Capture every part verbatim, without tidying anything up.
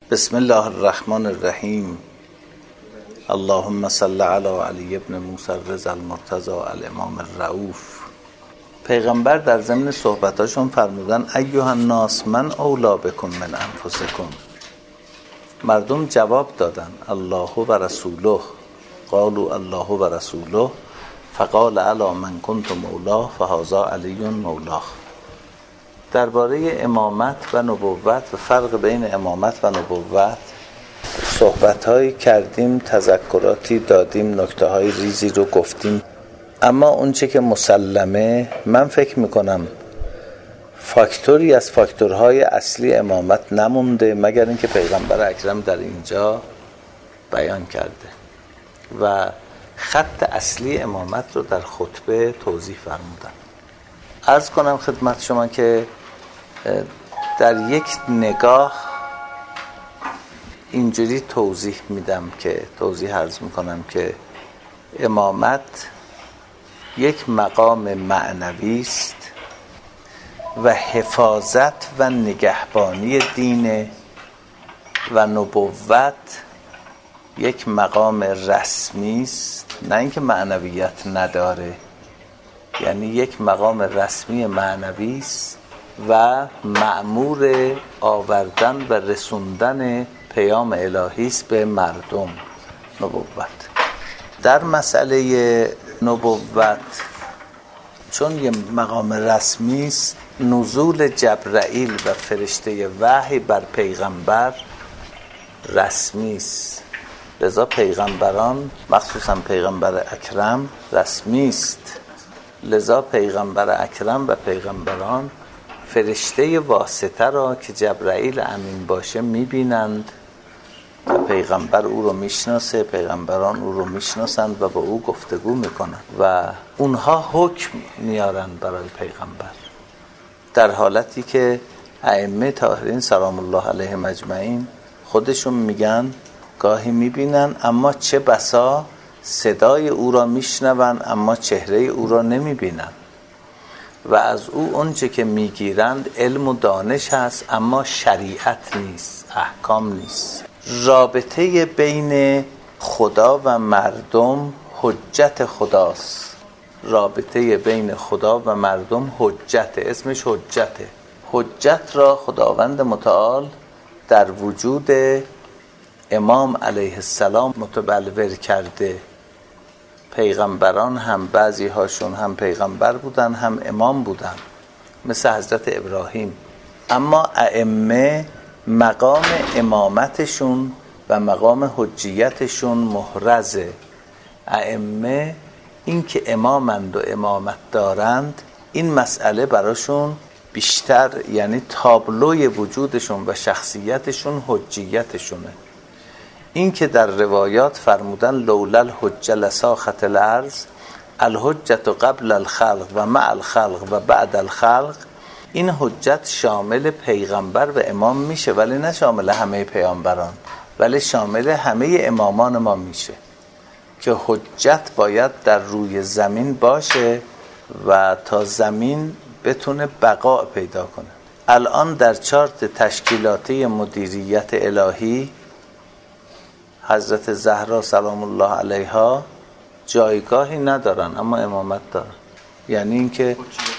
بسم الله الرحمن الرحیم. اللهم صل علی علی ابن موسی الرضا المرتضی الامام الرؤوف. پیغمبر در ضمن صحبتاشون فرمودن ایها الناس من اولی بکم من انفسکم. مردم جواب دادن الله و رسوله. قالوا الله و رسوله فقال الا من کنت مولاه فهذا علی مولاه. درباره امامت و نبوت و فرق بین امامت و نبوت صحبت‌هایی کردیم، تذکراتی دادیم، نکته‌های ریزی رو گفتیم. اما اونچه که مسلمه، من فکر میکنم فاکتوری از فاکتورهای اصلی امامت نمونده مگر اینکه پیغمبر اکرم در اینجا بیان کرده و خط اصلی امامت رو در خطبه توضیح فرمودن. عرض کنم خدمت شما که در یک نگاه اینجوری توضیح میدم که توضیح عرض میکنم که امامت یک مقام معنوی است و حفاظت و نگهبانی دین و نبوت یک مقام رسمی است، نه اینکه معنویت نداره، یعنی یک مقام رسمی معنوی است و مأمور آوردن و رسوندن پیام الهی است به مردم. نبوت در مسئله نبوت چون یه مقام رسمی است، نزول جبرائیل و فرشته وحی بر پیغمبر رسمی است، لذا پیغمبران مخصوصا پیغمبر اکرم رسمی است. لذا پیغمبر اکرم و پیغمبران فرشته واسطه را که جبرائیل امین باشه میبینند و پیغمبر او رو میشناسه، پیغمبران او رو میشناسند و با او گفتگو میکنند و اونها حکم میارند برای پیغمبر، در حالتی که ائمه طاهرین سلام الله علیهم اجمعین خودشون میگن گاهی میبینن اما چه بسا صدای او را میشنون اما چهره او را نمیبینن و از او اونچه که میگیرند علم و دانش هست اما شریعت نیست، احکام نیست. رابطه بین خدا و مردم حجت خداست. رابطه بین خدا و مردم حجت، اسمش حجته. حجت را خداوند متعال در وجود امام علیه السلام متبلور کرده. پیغمبران هم بعضی هاشون هم پیغمبر بودن هم امام بودن مثل حضرت ابراهیم، اما ائمه مقام امامتشون و مقام حجیتشون محرزه. ائمه این که امامند و امامت دارند این مسئله براشون بیشتر، یعنی تابلوی وجودشون و شخصیتشون حجیتشونه. این که در روایات فرمودن لولا الحجه لساخت الارض، الحجت قبل الخلق و مع الخلق و بعد الخلق، این حجت شامل پیغمبر و امام میشه ولی نه شامل همه پیامبران، ولی شامل همه امامان ما میشه که حجت باید در روی زمین باشه و تا زمین بتونه بقا پیدا کنه. الان در چارت تشکیلاتی مدیریت الهی حضرت زهرا سلام الله علیها جایگاهی ندارن اما امامت دارن، یعنی اینکه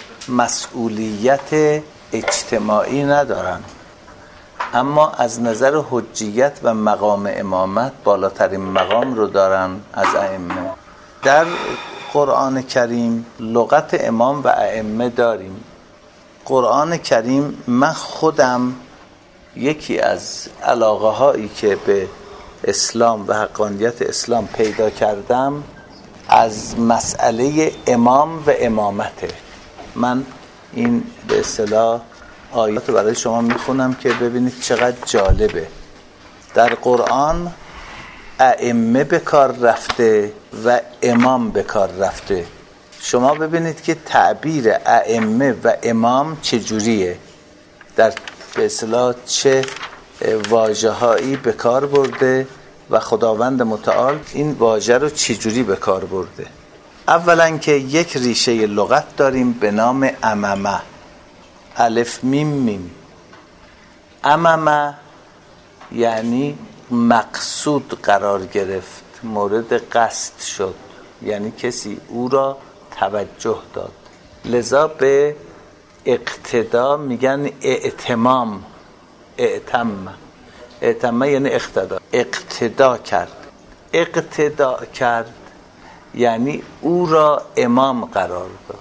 مسئولیت اجتماعی ندارن اما از نظر حجیت و مقام امامت بالاترین مقام رو دارن از ائمه. در قرآن کریم لغت امام و ائمه داریم. قرآن کریم من خودم یکی از علاقه هایی که به اسلام و حقانیت اسلام پیدا کردم از مسئله امام و امامته. من این به اصطلاح آیات رو برای شما میخونم که ببینید چقدر جالبه. در قرآن ائمه به کار رفته و امام به کار رفته. شما ببینید که تعبیر ائمه و امام چجوریه، در به اصطلاح چه واژه‌هایی به کار برده و خداوند متعال این واژه رو چجوری به کار برده. اولا که یک ریشه لغت داریم به نام امامه، الف میم میم. امامه یعنی مقصود قرار گرفت، مورد قصد شد، یعنی کسی او را توجه داد. لذا به اقتدا میگن اعتمام. اعتم اعتم یعنی اقتدا، اقتدا کرد. اقتدا کرد یعنی او را امام قرار داد.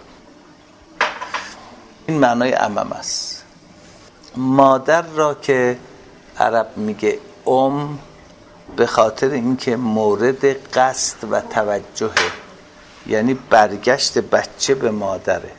این معنای عمم است. مادر را که عرب میگه ام، به خاطر اینکه مورد قصد و توجهه، یعنی برگشت بچه به مادره.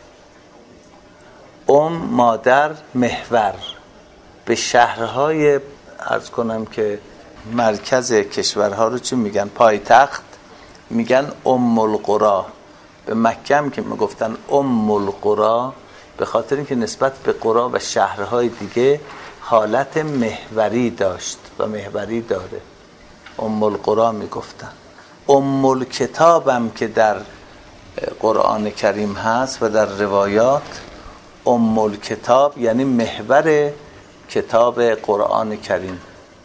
ام مادر محور. به شهرهای عرض کنم که مرکز کشورها رو چی میگن؟ پایتخت میگن ام القرا. به مکه هم که میگفتن ام القرا به خاطر اینکه نسبت به قرا و شهرهای دیگه حالت محوری داشت و محوری داره. ام القرا میگفتن. ام الکتاب هم که در قرآن کریم هست و در روایات، ام الکتاب یعنی محور کتاب قرآن کریم.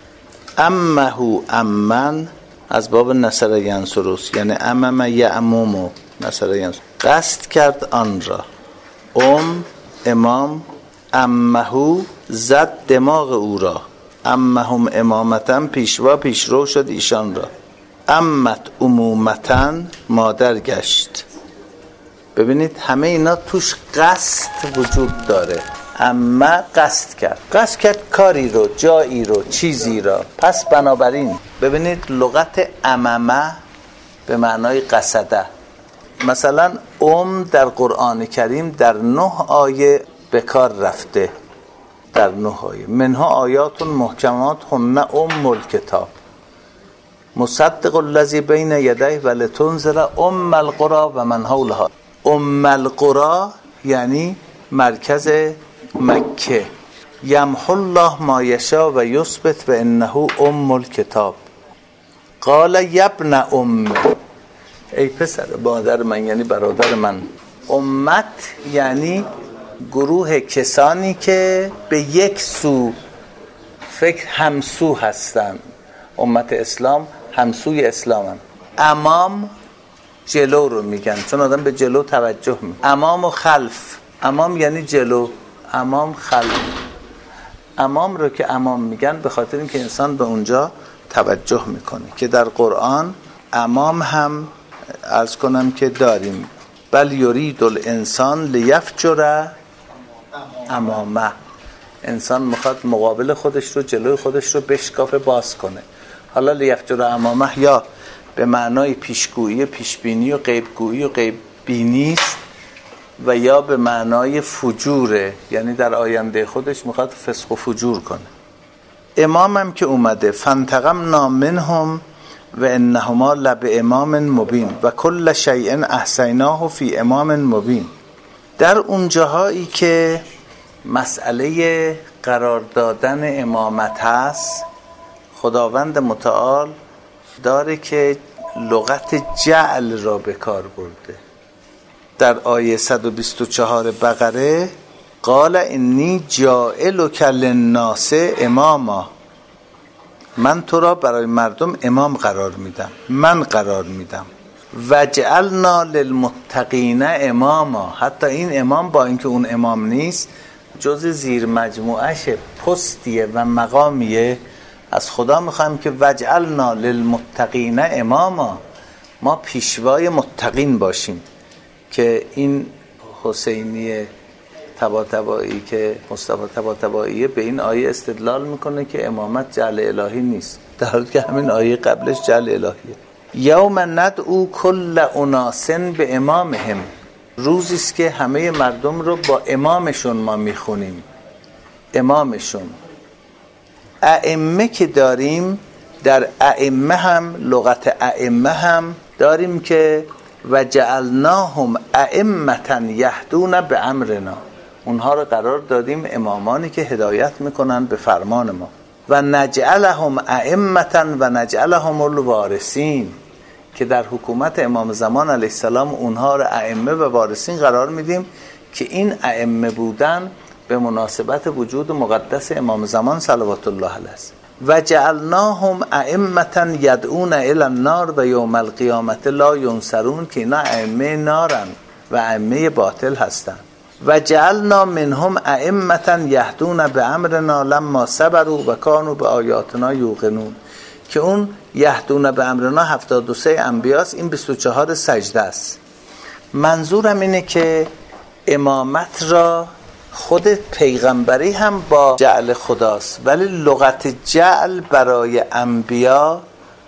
امهو امن از باب نصر ینصروس، یعنی امم یعمومو نصر ینصروس، قصد کرد آن را. ام امام، امهو زد دماغ او را، امهم امامتن پیشوا پیشرو شد ایشان را، امت عمومتن مادر گشت. ببینید همه اینا توش قصد وجود داره. اما قصد کرد، قصد کرد کاری رو، جایی رو، چیزی را. پس بنابراین ببینید لغت اممه به معنای قصده. مثلا ام در قرآن کریم در نه آیه به کار رفته، در نه آیه. منها آیات محکمات هن ام الکتاب مصدق الذی بین یدیه ولتنذر ام القرى و من حولها. ام القرى یعنی مرکز مکه. یمحو الله ما یشاء و یثبت و انه ام الکتاب. قال یبن ام، ای پسر مادر من، یعنی برادر من. امت یعنی گروه کسانی که به یک سو فکر همسو هستند. امت اسلام همسوی اسلامن. امام جلو رو میگن، چون آدم به جلو توجه میکنه. امام و خلف. امام یعنی جلو، امام خلف. امام رو که امام میگن به خاطر اینکه انسان به اونجا توجه میکنه، که در قرآن امام هم عرض کنم که داریم. بل یرید الانسان لیفجر امامه. انسان میخواد مقابل خودش رو، جلوی خودش رو بشکافه، باز کنه. حالا لیفجر امامه یا به معنای پیشگویی، پیشبینی و غیبگویی و غیببینی است، و یا به معنای فجوره، یعنی در آینده خودش میخواد فسق و فجور کنه. امامم که اومده فانتقمنا منهم و انهما لب امام مبین و کل شیء احصیناه فی امام مبین. در اون جاهایی که مسئله قرار دادن امامت هست، خداوند متعال داره که لغت جعل را به کار برده. در آیه صد و بیست و چهار بقره قال انی جاعلک للناس اماما، من تو را برای مردم امام قرار میدم، من قرار میدم. وجعلنا للمتقین اماما، حتی این امام با اینکه اون امام نیست، جز زیر مجموعش پستیه و مقامیه. از خدا میخوایم که وجعلنا للمتقین اماما، ما پیشوای متقین باشیم. که این حسینی طباطبایی که مصطفی طباطبایی به این آیه استدلال میکنه که امامت جعل الهی نیست، در حالی که همین آیه قبلش جعل الهیه. یوم ندعو کل اناس به امامهم، روزی است که همه مردم رو با امامشون ما میخونیم. امامشون ائمه که داریم، در ائمه هم لغت ائمه هم داریم که و جعلناهم ائمة یهدون به امرنا، اونها رو قرار دادیم امامانی که هدایت میکنن به فرمان ما. و نجعلهم ائمة و نجعلهم الوارثین، که در حکومت امام زمان علیه السلام اونها رو ائمه و وارثین قرار میدیم، که این ائمه بودن به مناسبت وجود مقدس امام زمان صلوات الله علیه است. و جعلناهم ائمة یدعون الی النار و یوم القیامة لا ینصرون، که اینا ائمه نارن و ائمه باطل هستن. و جعلنا منهم ائمة یهدون بامرنا لما صبروا و کانوا بآیاتنا یوقنون، که اون یهدون بامرنا هفتاد و سه انبیاست، این بیست و چهار سجده است. منظورم اینه که امامت را خود پیغمبری هم با جعل خداست، ولی لغت جعل برای انبیا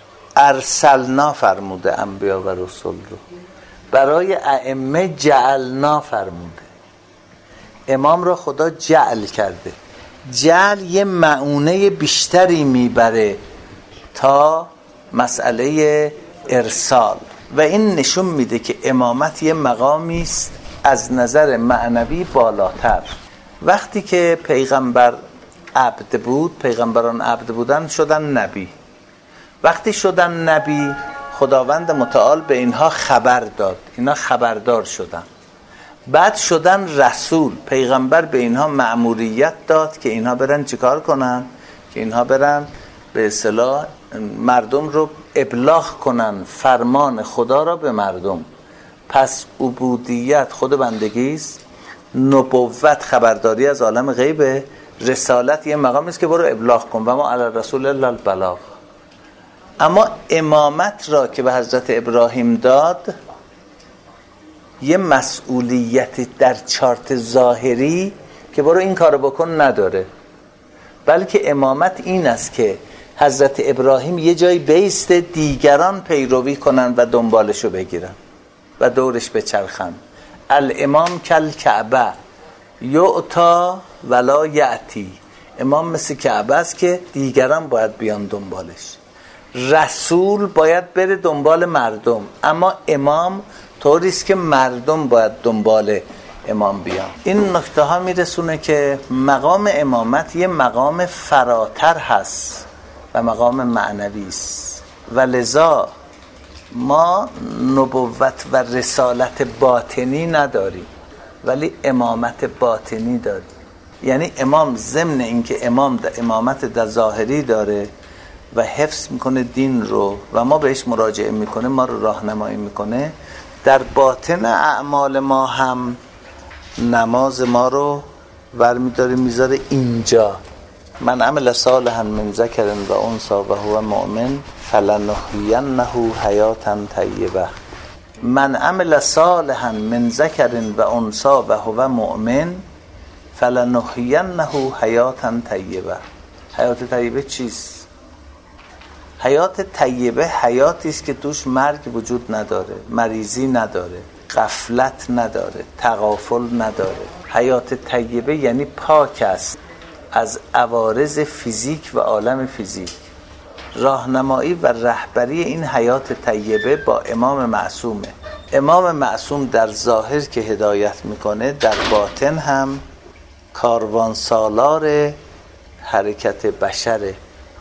ارسلنا فرموده، انبیا و رسول رو. برای ائمه جعلنا فرموده، امام را خدا جعل کرده. جعل یه معنی بیشتری میبره تا مسئله ارسال، و این نشون میده که امامت یه مقامی است از نظر معنوی بالاتر. وقتی که پیغمبر عبد بود، پیغمبران عبد بودن، شدن نبی. وقتی شدن نبی، خداوند متعال به اینها خبر داد، اینا خبردار شدن. بعد شدن رسول، پیغمبر به اینها مأموریت داد که اینها برن چیکار کنن؟ که اینها برن به اصطلاح مردم رو ابلاغ کنن، فرمان خدا را به مردم. پس عبودیت خود بندگی است، نبوت خبرداری از عالم غیبه، رسالت یه مقامی است که برو ابلاغ کن و ما علی الرسول الا البلاغ. اما امامت را که به حضرت ابراهیم داد، یه مسئولیت در چارت ظاهری که برو این کارو بکن نداره، بلکه امامت این است که حضرت ابراهیم یه جایی بیسته، دیگران پیروی کنن و دنبالشو بگیرن و دورش بچرخن. الامام کل کعبه یعطا ولا یعطی، امام مثل کعبه است که دیگران باید بیان دنبالش. رسول باید بره دنبال مردم، اما امام طوریست که مردم باید دنبال امام بیان. این نکته ها میرسونه که مقام امامت یه مقام فراتر هست و مقام معنوی است، و لذا ما نبوت و رسالت باطنی نداریم ولی امامت باطنی داریم. یعنی امام ضمن اینکه امام در امامت در ظاهری داره و حفظ میکنه دین رو و ما بهش مراجعه میکنه، ما رو راهنمایی میکنه، در باطن اعمال ما هم نماز ما رو برمیداره میذاره اینجا. من عمل صالحا من ذکر و انثی و هو مؤمن فلنحیینه حیاتا طیبه. من عمل صالحا من ذکر و انثی و هو مؤمن فلنحیینه حیاتا طیبه. حیات طیبه چیست؟ حیات طیبه حیاتی است که توش مرگ وجود نداره، مریضی نداره، غفلت نداره، تغافل نداره. حیات طیبه یعنی پاک است از عوارض فیزیک و عالم فیزیک. راهنمایی و رهبری این حیات طیبه با امام معصومه. امام معصوم در ظاهر که هدایت میکنه، در باطن هم کاروان سالار حرکت بشره.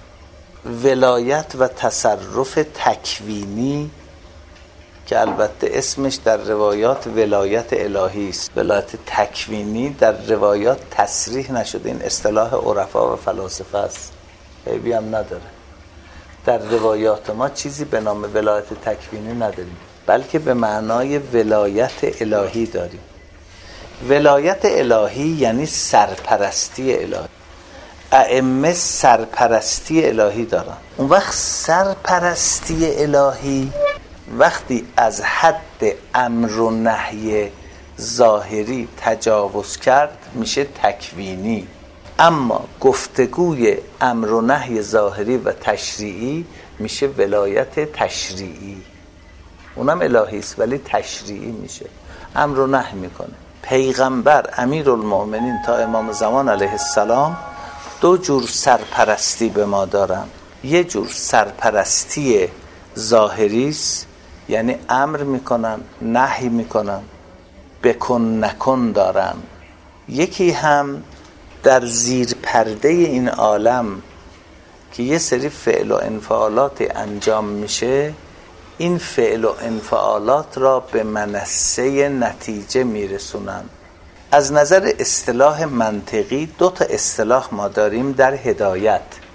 ولایت و تصرف تکوینی که البته اسمش در روایات ولایت الهی است، ولایت تکوینی در روایات تصریح نشده، این اصطلاح عرفا و فلاسفه است، عیبی هم نداره. در روایات ما چیزی به نام ولایت تکوینی نداریم، بلکه به معنای ولایت الهی داریم. ولایت الهی یعنی سرپرستی الهی. ائمه سرپرستی الهی دارن. اون وقت سرپرستی الهی وقتی از حد امر و نهی ظاهری تجاوز کرد میشه تکوینی، اما گفتگوی امر و نهی ظاهری و تشریعی میشه ولایت تشریعی. اونم الهی است ولی تشریعی میشه، امر و نهی میکنه. پیغمبر امیرالمؤمنین تا امام زمان علیه السلام دو جور سرپرستی به ما دارن. یه جور سرپرستی ظاهری است، یعنی امر میکنن، نهی میکنن، بکن نکن دارن. یکی هم در زیر پرده این عالم که یه سری فعل و انفعالات انجام میشه، این فعل و انفعالات را به منصه نتیجه میرسونن. از نظر اصطلاح منطقی دو تا اصطلاح ما داریم در هدایت.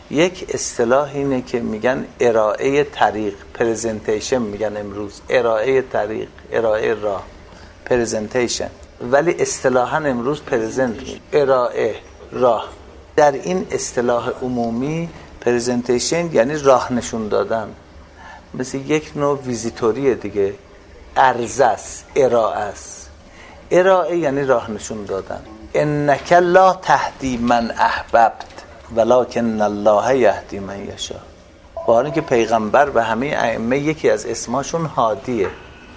یک اصطلاح اینه که میگن ارائه طریق، پرزنتیشن میگن امروز، ارائه طریق، ارائه راه، پرزنتیشن، ولی اصطلاحاً امروز پرزنت، ارائه راه. در این اصطلاح عمومی پرزنتیشن یعنی راه نشون دادن، مثل یک نوع ویزیتوریه دیگه، عرضه است، ارائه است. ارائه یعنی راه نشون دادن. انک لا تهدی من احببت ولکن الله یهدی من یشاء. با حالی که پیغمبر و همه ائمه یکی از اسماشون هادیه،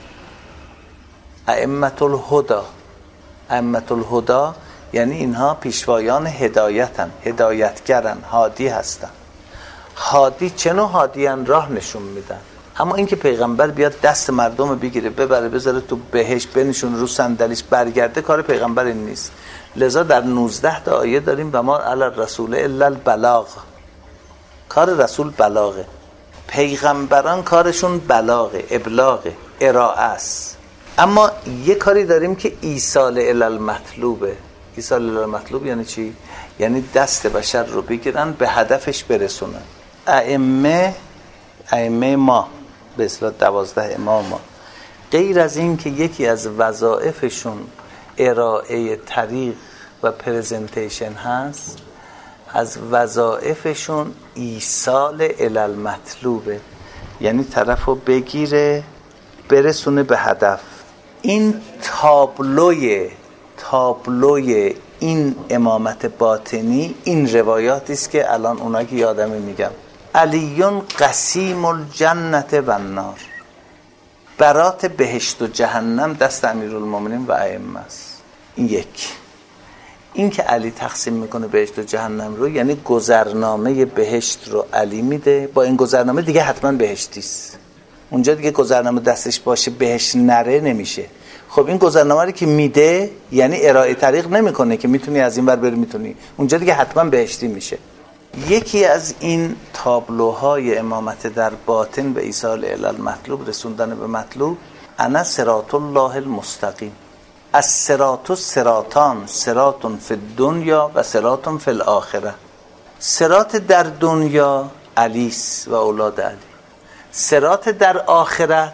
ائمه الهدی. ائمه الهدی یعنی اینها پیشوایان هدایتن، هدایتگرن، هادی هستن. هادی چه نوع هادیان؟ راه نشون میدن. اما اینکه پیغمبر بیاد دست مردم بگیره ببره بذاره تو بهشت بنشون رو صندلیش برگرده، کار پیغمبر این نیست. لذا در نوزده تا آیه داریم و ما علی الرسول الا البلاغ. کار رسول بلاغه، پیغمبران کارشون بلاغه، ابلاغه، ارائه است. اما یه کاری داریم که ایصال الی المطلوبه. ایصال الی المطلوب یعنی چی؟ یعنی دست بشر رو بگیرن به هدفش برسونن. ائمه ائمه ما به اصطلاح دوازده امام ما، غیر از این که یکی از وظایفشون ارائه طریق و پرزنتیشن هست، از وظایفشون ایصال الی المطلوبه، یعنی طرفو بگیره برسونه به هدف. این تابلوی تابلوی این امامت باطنی، این روایاتی است که الان اونایی که یادم میگم، علیون قسیم الجنت و النار، برات بهشت و جهنم دست امیرالمومنین و ائمه است. این یک. این که علی تقسیم میکنه بهشت و جهنم رو، یعنی گذرنامه بهشت رو علی میده، با این گذرنامه دیگه حتما بهشتی است. اونجا دیگه گذرنامه دستش باشه بهشت نره نمیشه. خب این گذرنامه رو که میده یعنی ارائه طریق نمیکنه که میتونی از این ور بری، میتونی اونجا دیگه حتما بهشتی میشه. یکی از این تابلوهای امامت در باطن به ایصال الی المطلوب، رسوندن به مطلوب، انا صراط الله المستقیم. از صراط و صراطان، صراط فی الدنیا و صراط فی الاخره. صراط در دنیا علیس و اولاد علی، صراط در آخرت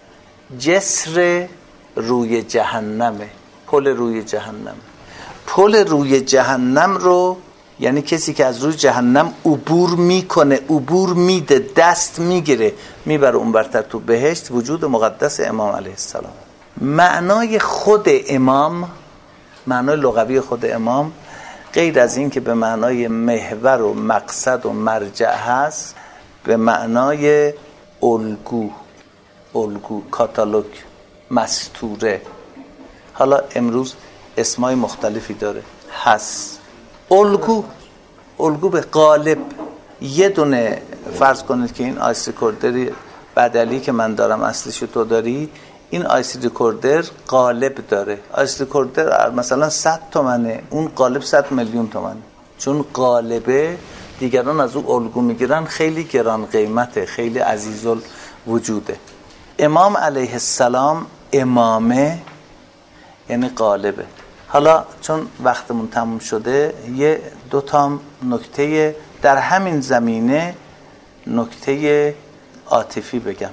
جسر روی جهنمه، پل روی جهنم. پل روی جهنم رو یعنی کسی که از روی جهنم عبور میکنه، عبور میده، دست میگیره میبره اون برتر تو بهشت، وجود مقدس امام علیه السلام. معنای خود امام، معنای لغوی خود امام، غیر از این که به معنای محور و مقصد و مرجع هست، به معنای الگو، الگو، کاتالوگ، مستوره. حالا امروز اسمای مختلفی داره، هست. الگو، الگو به قالب. یه دونه فرض کنید که این آیس ریکوردری بدلی که من دارم اصلیشو تو داری، این آیس ریکوردر قالب داره. آیس ریکوردر مثلا صد تومنه، اون قالب صد میلیون تومنه. چون قالبه دیگران از اون الگو میگیرن، خیلی گران قیمته، خیلی عزیز الوجوده. امام علیه السلام امامه یعنی قالبه. حالا چون وقتمون تموم شده، یه دو تا نکته در همین زمینه، نکته عاطفی بگم.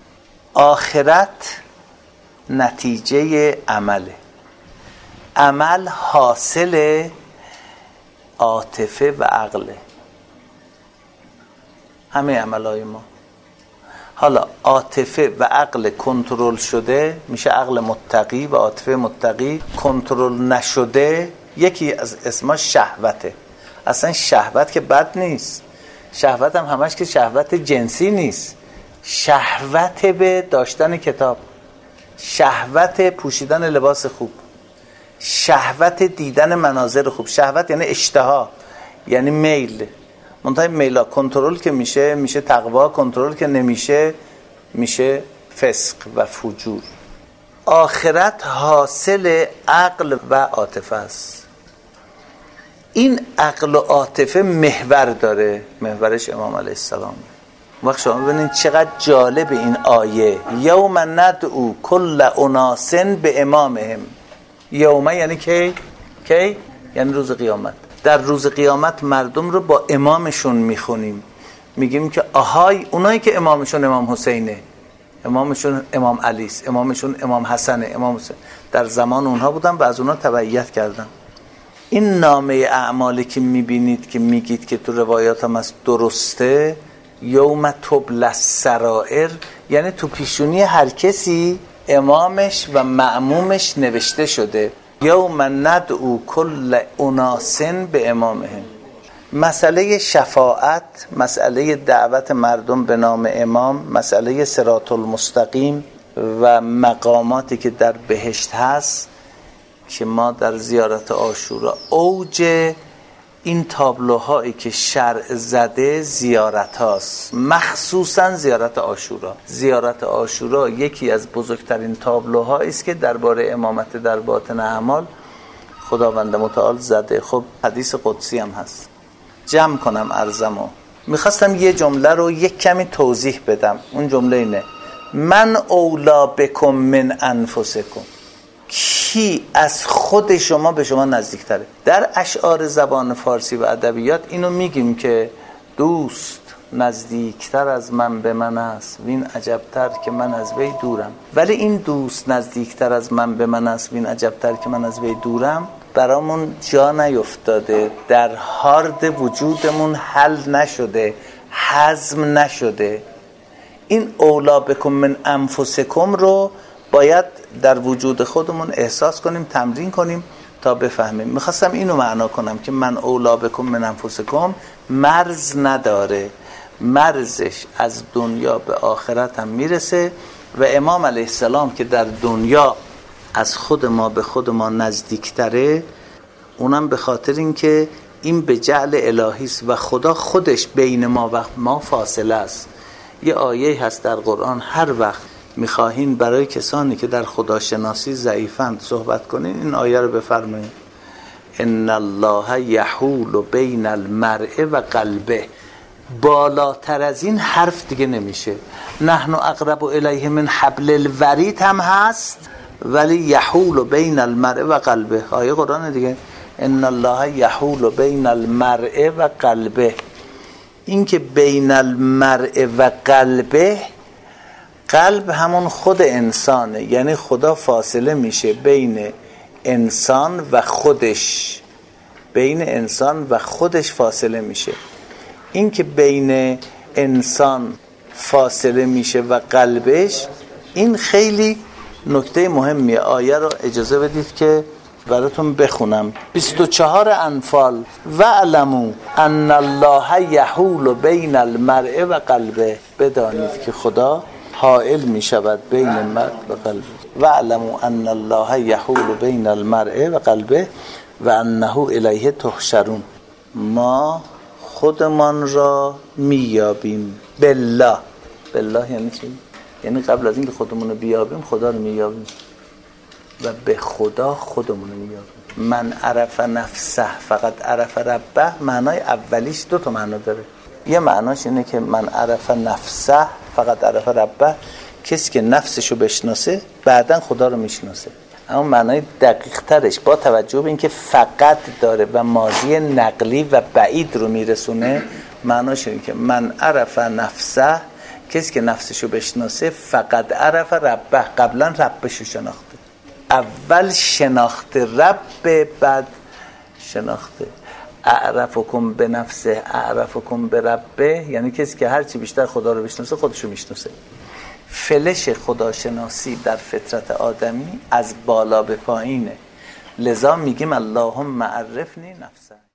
آخرت نتیجه عمله، عمل حاصل عاطفه و عقله، همه عملای ما. حالا عاطفه و عقل کنترل شده میشه عقل متقی و عاطفه متقی. کنترل نشده یکی از اسماش شهوته. اصلا شهوت که بد نیست، شهوت هم همش که شهوت جنسی نیست، شهوت به داشتن کتاب، شهوت پوشیدن لباس خوب، شهوت دیدن مناظر خوب. شهوت یعنی اشتها، یعنی میل. منتهای میلا کنترل که میشه میشه تقوا، کنترل که نمیشه میشه فسق و فجور. آخرت حاصل عقل و عاطفه است. این عقل و عاطفه محور داره، محورش امام علیه السلام. وقت شما ببینید چقدر جالب این آیه، یوم ندعو کل اناس به امامهم. یوم یعنی کی؟ کی؟ یعنی روز قیامت. در روز قیامت مردم رو با امامشون میخونیم، میگیم که آهای اونایی که امامشون امام حسینه، امامشون امام علی است، امامشون امام حسنه، امام حسین در زمان اونها بودن و از اونها تبعیت کردن. این نامه اعمالی که میبینید که میگید که تو روایات هم از درسته، یوم تبلی السرائر، یعنی تو پیشونی هر کسی امامش و مأمومش نوشته شده. یوم ندعو کل اناس به امامهم. مسئله شفاعت، مسئله دعوت مردم به نام امام، مسئله صراط المستقیم و مقاماتی که در بهشت هست که ما در زیارت عاشورا اوج این تابلوهایی که شرع زده زیارت هاست، مخصوصا زیارت عاشورا. زیارت عاشورا یکی از بزرگترین تابلوهایی است که درباره امامت در باطن اعمال خداوند متعال زده. خب حدیث قدسی هم هست. جمع کنم عرضمو، میخواستم یه جمله رو یک کمی توضیح بدم. اون جمله اینه: من اولا بکم من انفسکم. کی از خود شما به شما نزدیکتره؟ در اشعار زبان فارسی و ادبیات اینو میگیم که دوست نزدیکتر از من به من است وین عجبتر که من از وی دورم. ولی این دوست نزدیکتر از من به من است وین عجبتر که من از وی دورم برامون جا نیفتاده، در هارد وجودمون حل نشده، هضم نشده. این اولا بکم من انفسکم رو باید در وجود خودمون احساس کنیم، تمرین کنیم تا بفهمیم. میخواستم اینو معنا کنم که من اولا بکم من انفسکم مرز نداره، مرزش از دنیا به آخرت هم میرسه. و امام علیه السلام که در دنیا از خود ما به خود ما نزدیکتره، اونم به خاطر این که این به جعل الهی است و خدا خودش بین ما و ما فاصله است. یه آیه هست در قرآن، هر وقت میخواهین برای کسانی که در خداشناسی ضعیفند صحبت کنین این آیه رو بفرمایید: ان الله یحول بین المرء و قلبه. بالاتر از این حرف دیگه نمیشه. نحن اقرب الیه من حبل الورید هم هست، ولی یحول بین المرء و قلبه آیه قرآن دیگه. ان الله یحول بین المرء و قلبه. این که بین المرء و قلبه، قلب همون خود انسانه، یعنی خدا فاصله میشه بین انسان و خودش، بین انسان و خودش فاصله میشه. این که بین انسان فاصله میشه و قلبش، این خیلی نکته مهمیه. آیه رو اجازه بدید که براتون بخونم. بیست و چهار انفال: وَاعْلَمُوا أَنَّ اللَّهَ یحول بین المرء و قلبه. بدانید که خدا حائل می شود بین مرء و قلبه. وَاعْلَمُوا أَنَّ اللَّهَ یحول بین المرء و قلبه و انه الیه تحشرون. ما خودمان را میابیم. بالله. بالله یعنی چی؟ یعنی قبل از اینکه خودمون رو بیابیم خدا رو میابیم و به خدا خودمون رو میابیم. من عرف نفسه فقط عرف ربه، معنای اولیش دو تا معنا داره. یه معناش اینه که من عرف نفسه فقط عرف ربه، کسی که نفسشو بشناسه بعدن خدا رو میشناسه. اما معنای دقیق ترش با توجه به اینکه فقط داره و ماضی نقلی و بعید رو میرسونه، معناش اینه که من عرف نفسه، کسی که نفسشو بشناسه، فقط عرف ربه، قبلا ربشو شناخته. اول شناخته رب، بعد شناخته. اعرفکم به نفسه اعرفکم به ربه، یعنی کسی که هرچی بیشتر خدا رو بشناسه خودشو میشناسه. فلش خداشناسی در فطرت آدمی از بالا به پایینه. لذا میگیم اللهم عرفنی نفسه.